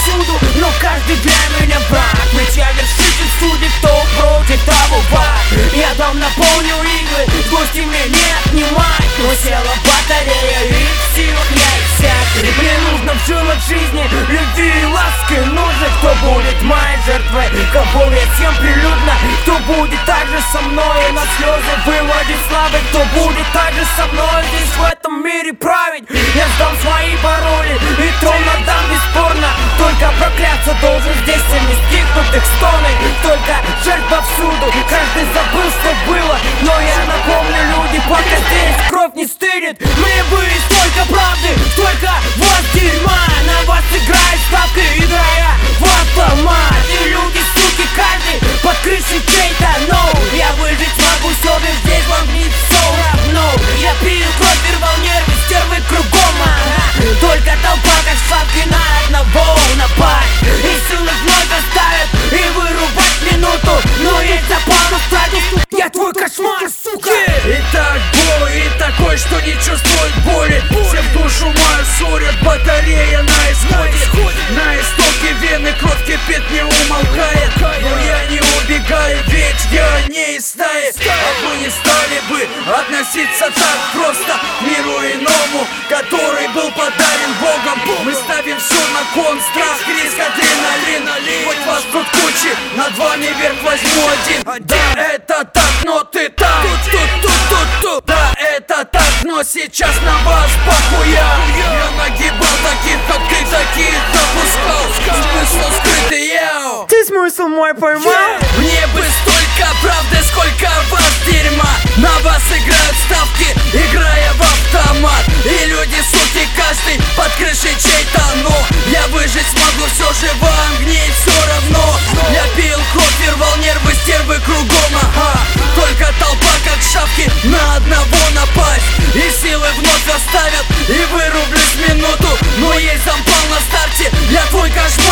повсюду, но каждый для меня враг. Ведь я вершитель судеб, кто против того враг. Я дом наполню иглы, злости мне не отнимать. Но села батарея, и в силах я их всякий. Мне нужно в жилах жизни любви и ласки. Нужен, кто будет моей жертвой, кого я съем прилюдно. Кто будет так же со мной на слезы выводить славы. Кто будет так же со мной здесь в этом мире править. Я сдам свои пароли и трон отдам бесспорно. Только прокляться должен здесь, а не стихнут их стоны. Только жертв повсюду, каждый забыл, что было. Но я напомню, люди, пока здесь кровь не стынет. Мне бы столько правды, столько вас дерьма. На вас играет ставка, играя в автомат. И люди, суки, каждый под крышей чей-то. Но я выжить смогу, все же здесь вам не все равно. Я пил кровь и рвал нервы, стервы кругом. Только толпа, как шапки на одного напасть. И силы вновь оставят и вырубать минуту. Но есть запал утратить, я твой кошмар, сука. Итак, бой и такой, что не чувствует боли. Все в душу мою ссорят, батарея на исходе. На истоке вены кровь кипит, не умолкает. Но я не убегаю, ведь я не из стаи. А вы не стали бы относиться так просто к миру иному, который был подарен Богом. Мы ставим все на кон, страх, риск, адреналин. Хоть вас тут кучи, над вами верх возьму один. Да, это так, но ты там. Да, это так, но сейчас на вас похуя. Я нагибал таких, как ты, таких допускал. Смысл скрытый, яу. Ты смысл мой поймал? Мне бы столько правды, сколько вас дерьма. На вас играют ставки, играя в автомат. И люди, суки, каждый под крышей чей-то. Но я выжить смогу, все же вам гнить все равно. Я пил кровь и рвал нервы, стервы кругом, ага. Только толпа, как шапки, на одного напасть. И силы вновь оставят, и вырублюсь минуту. Но есть зампал на старте, я твой кошмар.